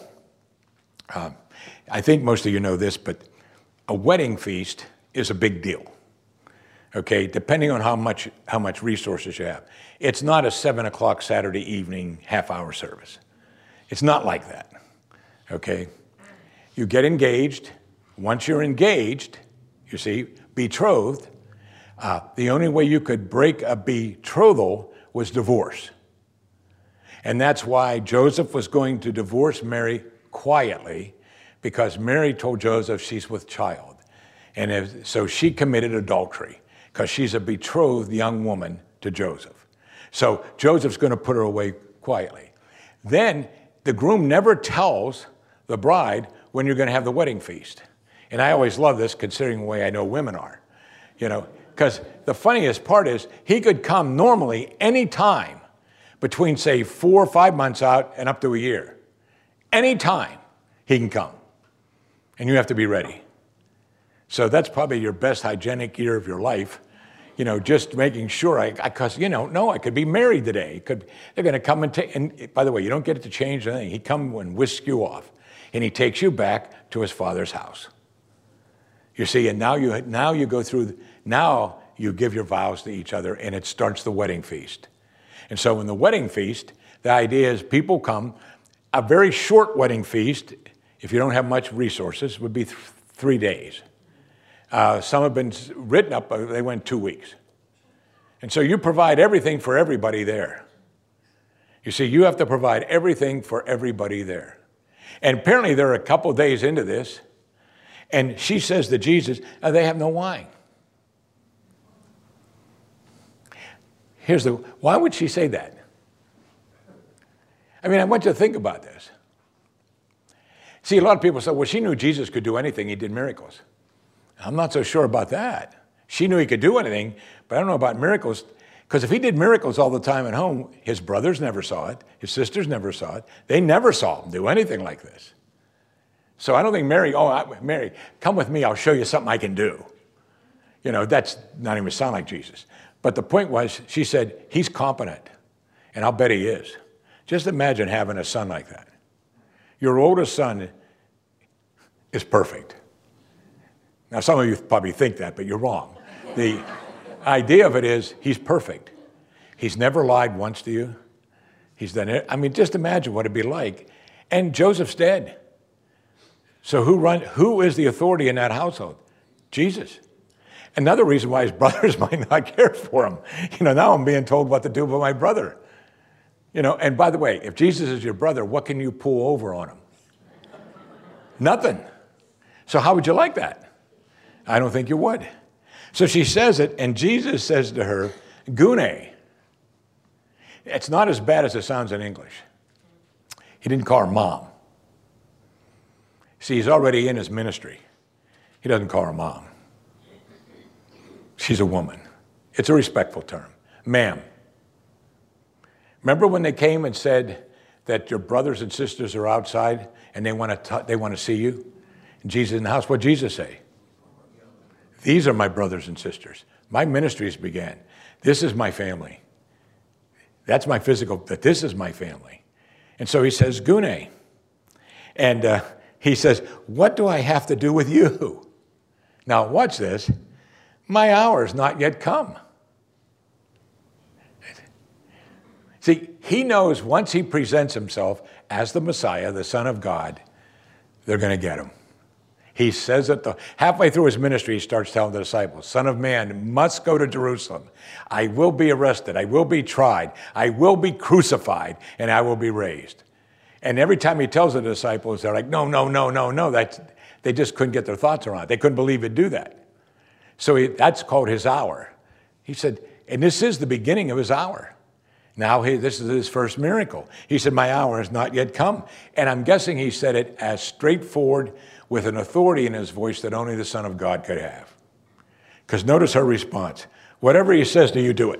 I think most of you know this, but a wedding feast is a big deal. Okay, depending on how much resources you have. It's not a 7 o'clock Saturday evening half-hour service. It's not like that. Okay, you get engaged. Once you're engaged, you see, betrothed, the only way you could break a betrothal was divorce. And that's why Joseph was going to divorce Mary quietly, because Mary told Joseph she's with child. And so she committed adultery, because she's a betrothed young woman to Joseph. So Joseph's going to put her away quietly. Then the groom never tells the bride when you're going to have the wedding feast. And I always love this, considering the way I know women are. You know, because the funniest part is he could come normally any time between, say, 4 or 5 months out and up to a year. Any time he can come. And you have to be ready. So that's probably your best hygienic year of your life. You know, just making sure, because, you know, no, I could be married today. They're going to come and take, and by the way, you don't get it to change anything. He come and whisk you off. And he takes you back to his father's house. You see, and now you go through, now you give your vows to each other, and it starts the wedding feast. And so in the wedding feast, the idea is people come, a very short wedding feast, if you don't have much resources, would be 3 days. Some have been written up, they went 2 weeks. And so you provide everything for everybody there. You see, you have to provide everything for everybody there. And apparently they're a couple days into this, and she says to Jesus, they have no wine. Why would she say that? I mean, I want you to think about this. See, a lot of people say, well, she knew Jesus could do anything. He did miracles. I'm not so sure about that. She knew he could do anything, but I don't know about miracles. Because if he did miracles all the time at home, his brothers never saw it. His sisters never saw it. They never saw him do anything like this. So I don't think Mary, Mary, come with me. I'll show you something I can do. You know, that's not even sound like Jesus. But the point was, she said, he's competent. And I'll bet he is. Just imagine having a son like that. Your oldest son is perfect. Now, some of you probably think that, but you're wrong. The idea of it is he's perfect. He's never lied once to you. He's done it. I mean, just imagine what it'd be like. And Joseph's dead. So who is the authority in that household? Jesus. Another reason why his brothers might not care for him. You know, now I'm being told what to do by my brother. You know, and by the way, if Jesus is your brother, what can you pull over on him? Nothing. So how would you like that? I don't think you would. So she says it, and Jesus says to her, Gune. It's not as bad as it sounds in English. He didn't call her mom. See, he's already in his ministry. He doesn't call her mom. She's a woman. It's a respectful term. Ma'am. Remember when they came and said that your brothers and sisters are outside and they want to see you? And Jesus in the house, what did Jesus say? These are my brothers and sisters. My ministries began. This is my family. That's my physical, but this is my family. And so he says, Gune. And he says, what do I have to do with you? Now, watch this. My hour has not yet come. See, he knows once he presents himself as the Messiah, the Son of God, they're going to get him. He says it halfway through his ministry, he starts telling the disciples, Son of Man must go to Jerusalem. I will be arrested. I will be tried. I will be crucified, and I will be raised. And every time he tells the disciples, they're like, no. They just couldn't get their thoughts around it. They couldn't believe he'd do that. So that's called his hour. He said, and this is the beginning of his hour. Now this is his first miracle. He said, my hour has not yet come. And I'm guessing he said it as straightforward with an authority in his voice that only the Son of God could have. Because notice her response. Whatever he says to you, do it.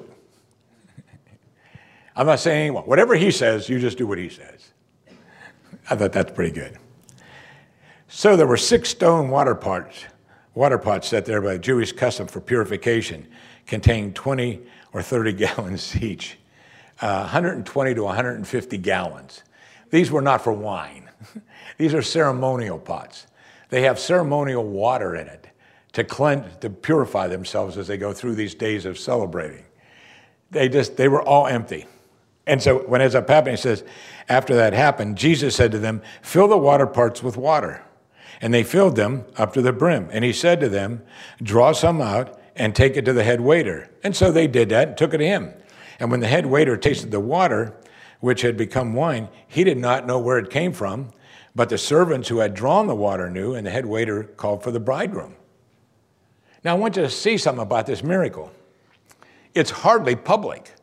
I'm not saying anyone. Whatever he says, you just do what he says. I thought that's pretty good. So there were 6 stone water pots set there by the Jewish custom for purification, containing 20 or 30 gallons each. 120 to 150 gallons. These were not for wine. These are ceremonial pots. They have ceremonial water in it to purify themselves as they go through these days of celebrating. They were all empty. And so when it ends up happening, it says, after that happened, Jesus said to them, fill the water pots with water. And they filled them up to the brim. And he said to them, draw some out and take it to the head waiter. And so they did that and took it to him. And when the head waiter tasted the water, which had become wine, he did not know where it came from, but the servants who had drawn the water knew, and the head waiter called for the bridegroom. Now, I want you to see something about this miracle. It's hardly public.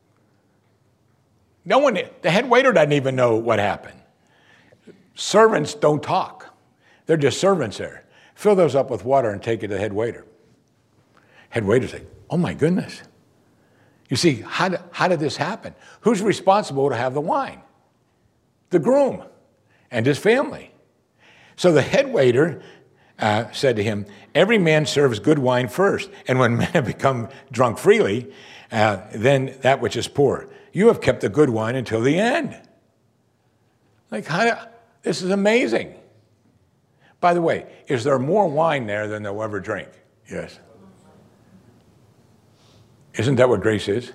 The head waiter doesn't even know what happened. Servants don't talk. They're just servants there. Fill those up with water and take it to the head waiter. Head waiter say, oh my goodness. You see, how did this happen? Who's responsible to have the wine? The groom and his family. So the head waiter said to him, every man serves good wine first, and when men have become drunk freely, then that which is poor. You have kept the good wine until the end. This is amazing. By the way, is there more wine there than they'll ever drink? Yes. Isn't that what grace is?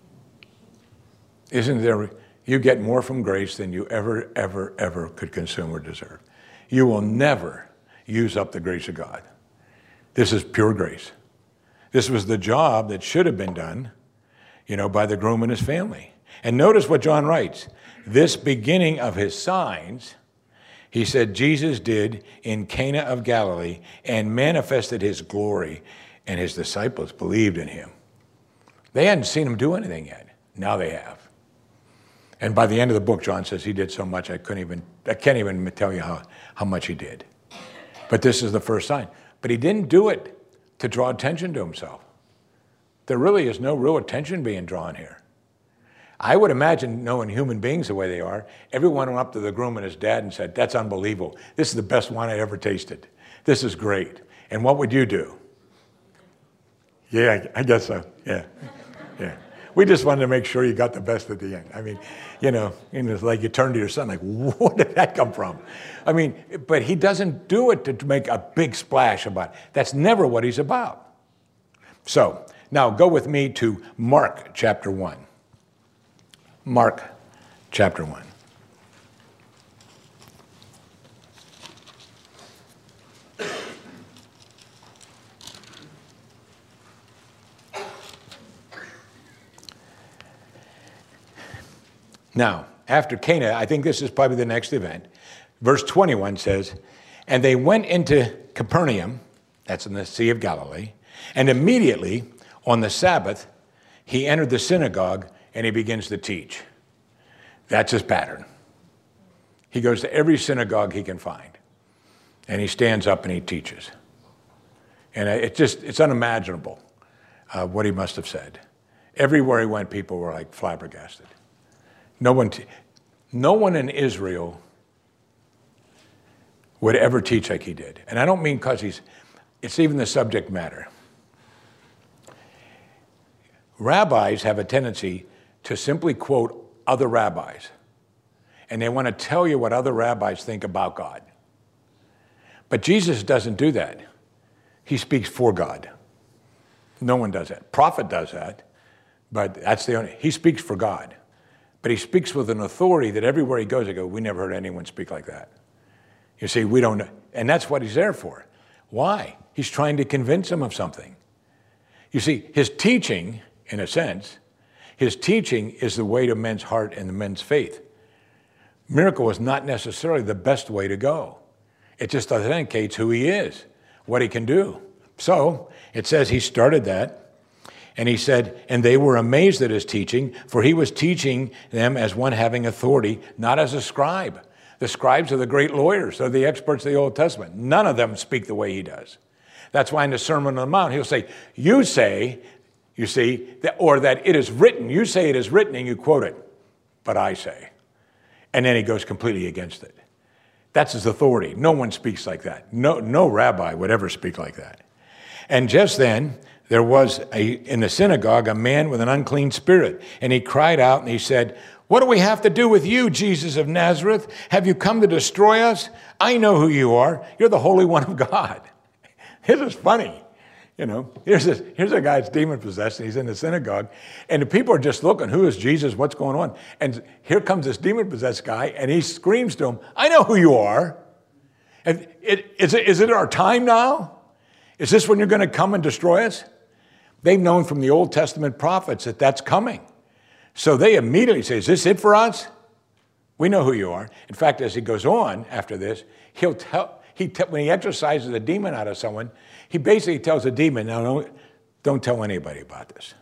Isn't there, you get more from grace than you ever could consume or deserve. You will never use up the grace of God. This is pure grace. This was the job that should have been done, by the groom and his family. And notice what John writes. This beginning of his signs, he said, Jesus did in Cana of Galilee and manifested his glory, and his disciples believed in him. They hadn't seen him do anything yet. Now they have. And by the end of the book, John says he did so much I can't even tell you how much he did. But this is the first sign. But he didn't do it to draw attention to himself. There really is no real attention being drawn here. I would imagine, knowing human beings the way they are, everyone went up to the groom and his dad and said, "That's unbelievable. This is the best wine I ever tasted. This is great. And what would you do?" Yeah, I guess so. Yeah. We just wanted to make sure you got the best at the end. I mean, it's like you turn to your son, like, where did that come from? I mean, but he doesn't do it to make a big splash about it. That's never what he's about. So, now go with me to Mark chapter 1. Mark chapter 1. Now, after Cana, I think this is probably the next event. Verse 21 says, "And they went into Capernaum," that's in the Sea of Galilee, "and immediately on the Sabbath he entered the synagogue and he begins to teach." That's his pattern. He goes to every synagogue he can find, and he stands up and he teaches. And it's unimaginable what he must have said. Everywhere he went, people were like flabbergasted. No one in Israel would ever teach like he did. And I don't mean because it's even the subject matter. Rabbis have a tendency to simply quote other rabbis. And they want to tell you what other rabbis think about God. But Jesus doesn't do that. He speaks for God. No one does that. Prophet does that, but he speaks for God. But he speaks with an authority that everywhere he goes, they go, "We never heard anyone speak like that." You see, we don't know. And that's what he's there for. Why? He's trying to convince them of something. You see, his teaching, in a sense, his teaching is the way to men's heart and the men's faith. Miracle is not necessarily the best way to go. It just authenticates who he is, what he can do. So it says he started that. And he said, "And they were amazed at his teaching, for he was teaching them as one having authority, not as a scribe." The scribes are the great lawyers. They're the experts of the Old Testament. None of them speak the way he does. That's why in the Sermon on the Mount, he'll say, "You say," you see, or that "it is written." You say it is written, and you quote it. "But I say." And then he goes completely against it. That's his authority. No one speaks like that. No rabbi would ever speak like that. And just then, there was in the synagogue a man with an unclean spirit, and he cried out and he said, "What do we have to do with you, Jesus of Nazareth? Have you come to destroy us? I know who you are. You're the Holy One of God." This is funny. Here's a guy that's demon-possessed, and he's in the synagogue, and the people are just looking, who is Jesus? What's going on? And here comes this demon-possessed guy, and he screams to him, "I know who you are. And is it our time now? Is this when you're going to come and destroy us?" They've known from the Old Testament prophets that that's coming. So they immediately say, "Is this it for us? We know who you are." In fact, as he goes on after this, when he exorcises a demon out of someone, he basically tells the demon, "No, don't tell anybody about this."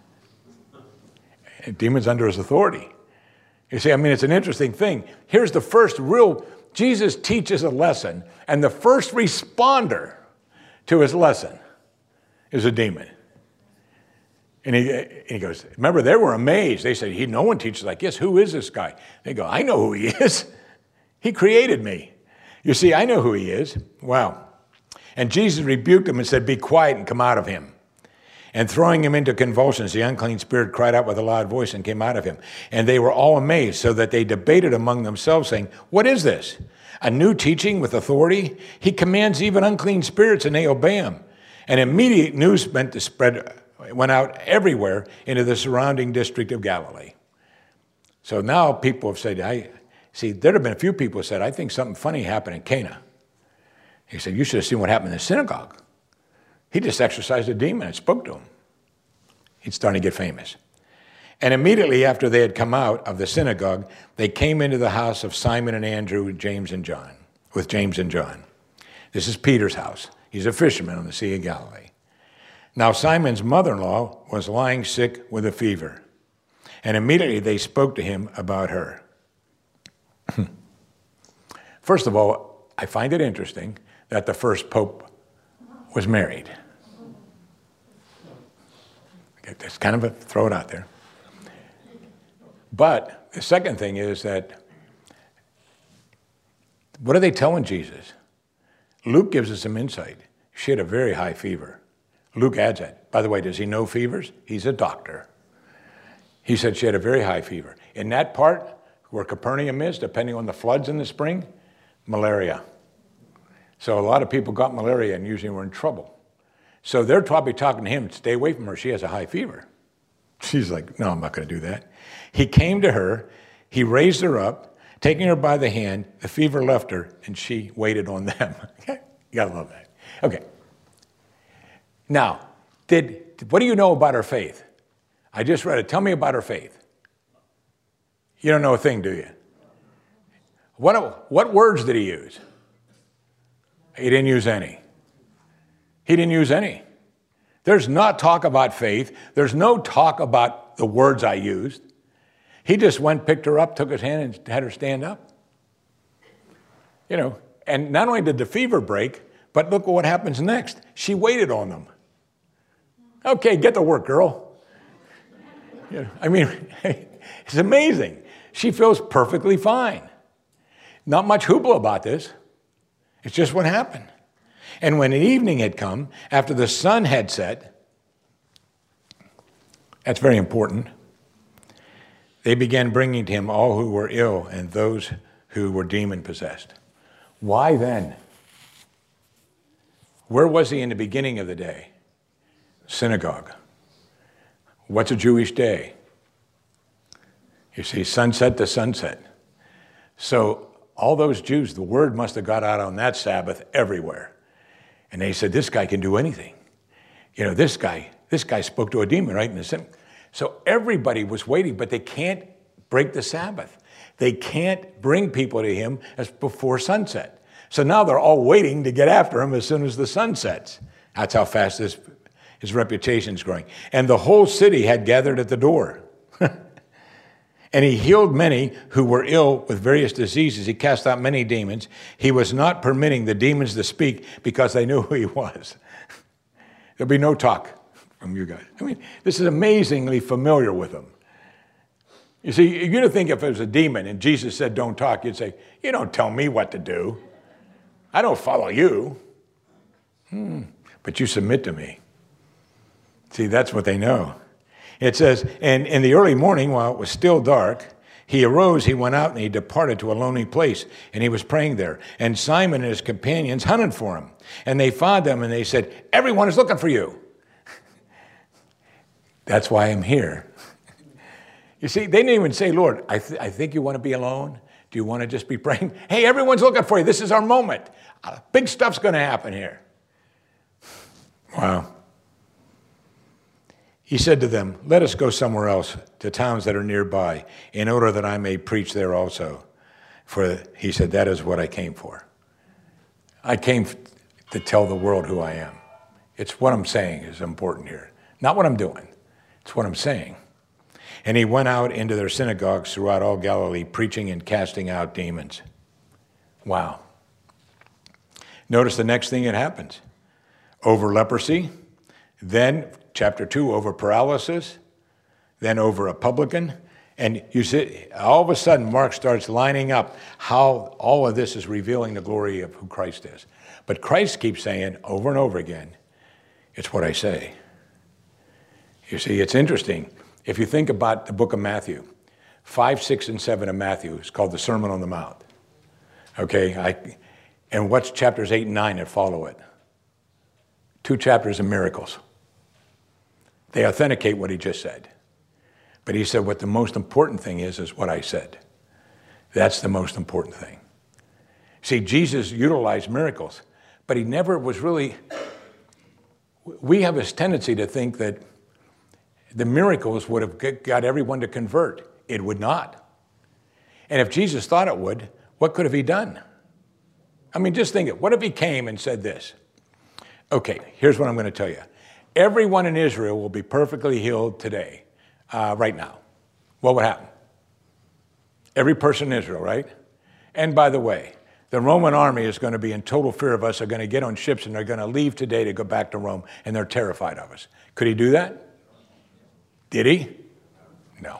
And demon's under his authority. You see, it's an interesting thing. Here's the first Jesus teaches a lesson, and the first responder to his lesson is a demon. And he goes, remember, they were amazed. They said, no one teaches like this. Who is this guy? They go, "I know who he is. He created me. You see, I know who he is." Wow. And Jesus rebuked him and said, "Be quiet and come out of him." And throwing him into convulsions, the unclean spirit cried out with a loud voice and came out of him. And they were all amazed, so that they debated among themselves, saying, "What is this? A new teaching with authority? He commands even unclean spirits, and they obey him." And immediate news went out everywhere into the surrounding district of Galilee. So now people have said, there'd have been a few people who said, "I think something funny happened in Cana." He said, "You should have seen what happened in the synagogue. He just exorcised a demon and spoke to him." He's starting to get famous. And immediately after they had come out of the synagogue, they came into the house of Simon and Andrew with James and John. This is Peter's house. He's a fisherman on the Sea of Galilee. Now Simon's mother-in-law was lying sick with a fever. And immediately they spoke to him about her. First of all, I find it interesting that the first pope was married. Okay, just kind of throw it out there. But the second thing is that, what are they telling Jesus? Luke gives us some insight. She had a very high fever. Luke adds that. By the way, does he know fevers? He's a doctor. He said she had a very high fever. In that part where Capernaum is, depending on the floods in the spring, malaria. So a lot of people got malaria and usually were in trouble. So they're probably talking to him, stay away from her, she has a high fever. She's like, no, I'm not going to do that. He came to her, he raised her up, taking her by the hand, the fever left her, and she waited on them. You gotta love that. Okay. Now, what do you know about her faith? I just read it. Tell me about her faith. You don't know a thing, do you? What words did he use? He didn't use any. He didn't use any. There's not talk about faith. There's no talk about the words I used. He just went, picked her up, took his hand, and had her stand up. You know, and not only did the fever break, but look what happens next. She waited on them. Okay, get to work, girl. You know, I mean, it's amazing. She feels perfectly fine. Not much hoopla about this. It's just what happened. And when evening had come, after the sun had set, that's very important, they began bringing to him all who were ill and those who were demon-possessed. Why then? Where was he in the beginning of the day? Synagogue. What's a Jewish day? You see, sunset to sunset. So all those Jews, the word must have got out on that Sabbath everywhere. And they said, this guy can do anything. You know, this guy spoke to a demon right in the synagogue. So everybody was waiting, but they can't break the Sabbath. They can't bring people to him as before sunset. So now they're all waiting to get after him as soon as the sun sets. That's how fast his reputation's growing. And the whole city had gathered at the door. And he healed many who were ill with various diseases. He cast out many demons. He was not permitting the demons to speak because they knew who he was. There'll be no talk from you guys. I mean, this is amazingly familiar with them. You see, you'd think if it was a demon and Jesus said, don't talk, you'd say, you don't tell me what to do. I don't follow you. But you submit to me. See, that's what they know. It says, and in the early morning, while it was still dark, he arose, he went out, and he departed to a lonely place, and he was praying there. And Simon and his companions hunted for him. And they found him, and they said, everyone is looking for you. That's why I'm here. You see, they didn't even say, Lord, I think you want to be alone. Do you want to just be praying? Hey, everyone's looking for you. This is our moment. Big stuff's going to happen here. Wow. He said to them, let us go somewhere else, to towns that are nearby, in order that I may preach there also. For he said, that is what I came for. I came to tell the world who I am. It's what I'm saying is important here. Not what I'm doing. It's what I'm saying. And he went out into their synagogues throughout all Galilee, preaching and casting out demons. Wow. Notice the next thing that happens. Over leprosy, then chapter 2 over paralysis, then over a publican. And you see, all of a sudden, Mark starts lining up how all of this is revealing the glory of who Christ is. But Christ keeps saying over and over again, it's what I say. You see, it's interesting. If you think about the book of Matthew, 5, 6, and 7 of Matthew is called the Sermon on the Mount. Okay, and what's chapters 8 and 9 that follow it? 2 chapters of miracles. They authenticate what he just said. But he said what the most important thing is what I said. That's the most important thing. See, Jesus utilized miracles, but he never was really... We have this tendency to think that the miracles would have got everyone to convert. It would not. And if Jesus thought it would, what could have he done? I mean, just think it. What if he came and said this? Okay, here's what I'm going to tell you. Everyone in Israel will be perfectly healed today, right now. what would happen? Every person in Israel, right? And by the way, the Roman army is going to be in total fear of us. They're going to get on ships and they're going to leave today to go back to Rome, and they're terrified of us. Could he do that? Did he? No.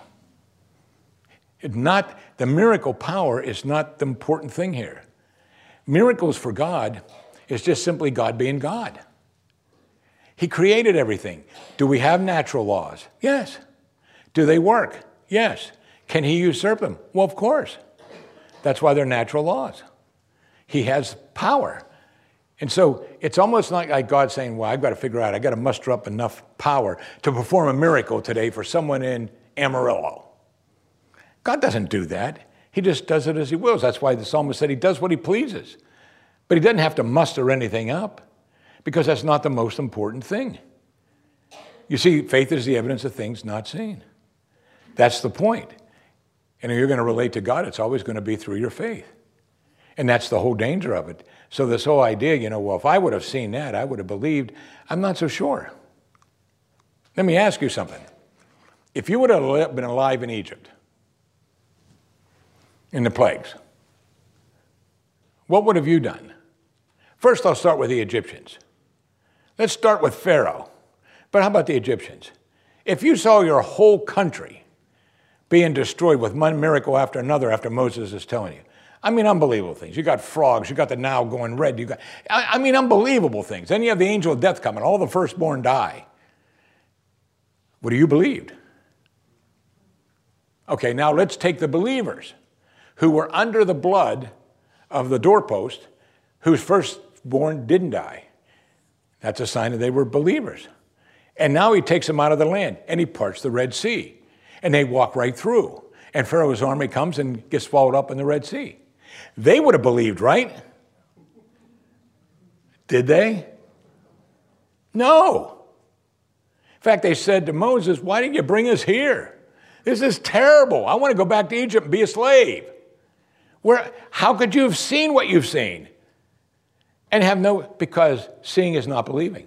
The miracle power is not the important thing here. Miracles for God is just simply God being God. He created everything. Do we have natural laws? Yes. Do they work? Yes. Can he usurp them? Well, of course. That's why they're natural laws. He has power. And so it's almost like God saying, well, I've got to figure out, I've got to muster up enough power to perform a miracle today for someone in Amarillo. God doesn't do that. He just does it as he wills. That's why the psalmist said he does what he pleases. But he doesn't have to muster anything up because that's not the most important thing. You see, faith is the evidence of things not seen. That's the point. And if you're going to relate to God, it's always going to be through your faith. And that's the whole danger of it. So this whole idea, well, if I would have seen that, I would have believed, I'm not so sure. Let me ask you something. If you would have been alive in Egypt, in the plagues, what would have you done? First, I'll start with the Egyptians. Let's start with Pharaoh. But how about the Egyptians? If you saw your whole country being destroyed with one miracle after another after Moses is telling you, unbelievable things. You got frogs, you got the Nile going red, unbelievable things. Then you have the angel of death coming, all the firstborn die. What do you believe? Okay, now let's take the believers who were under the blood of the doorpost, whose firstborn didn't die. That's a sign that they were believers. And now he takes them out of the land, and he parts the Red Sea. And they walk right through. And Pharaoh's army comes and gets swallowed up in the Red Sea. They would have believed, right? Did they? No. In fact, they said to Moses, why did you bring us here? This is terrible. I want to go back to Egypt and be a slave. How could you have seen what you've seen? And because seeing is not believing.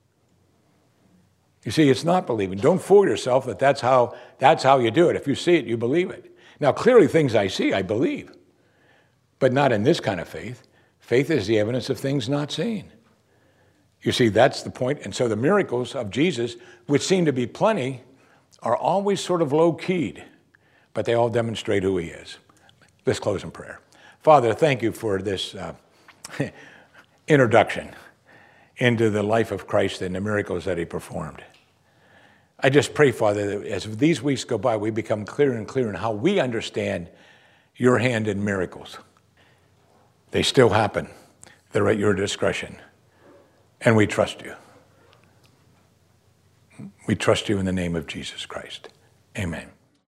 You see, it's not believing. Don't fool yourself that that's how you do it. If you see it, you believe it. Now, clearly things I see, I believe. But not in this kind of faith. Faith is the evidence of things not seen. You see, that's the point. And so the miracles of Jesus, which seem to be plenty, are always sort of low-keyed, but they all demonstrate who he is. Let's close in prayer. Father, thank you for this introduction into the life of Christ and the miracles that he performed. I just pray, Father, that as these weeks go by, we become clearer and clearer in how we understand your hand in miracles. They still happen. They're at your discretion. And we trust you. We trust you in the name of Jesus Christ. Amen.